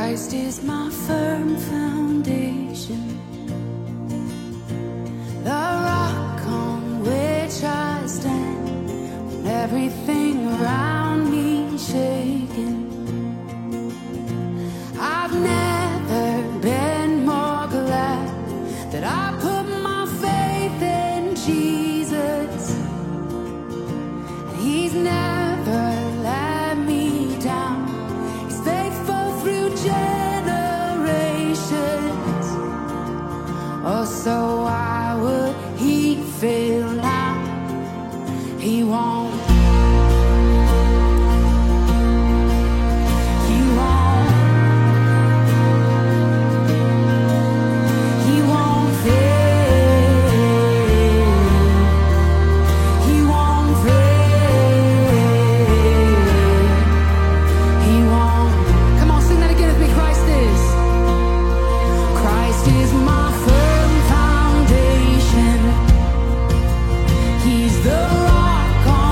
Christ is my firm foundation, the rock on which I stand when everything around me is shaking. I've never been more glad that I put my faith in Jesus. He's never let me down. He's faithful through generations. Oh, so why would he fail now? He won't. He won't. He won't fail. He won't fail. He won't. Come on, sing that again with me. Christ is. Christ is my firm foundation. He's the rock on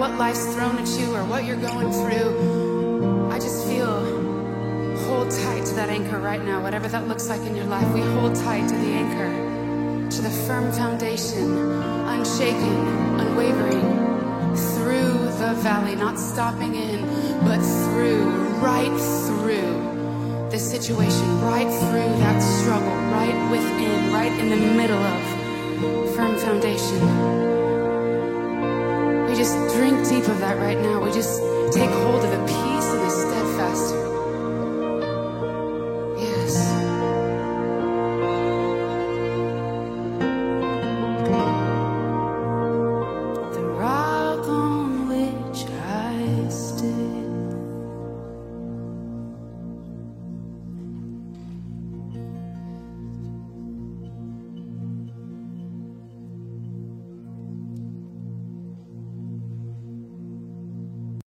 what life's thrown at you or what you're going through, I just feel hold tight to that anchor right now. Whatever that looks like in your life, we hold tight to the anchor, to the firm foundation, unshaken, unwavering, through the valley, not stopping in, but through, right through this situation, right through that struggle, right within, right in the middle of firm foundation. We just drink deep of that right now. We just take hold of it.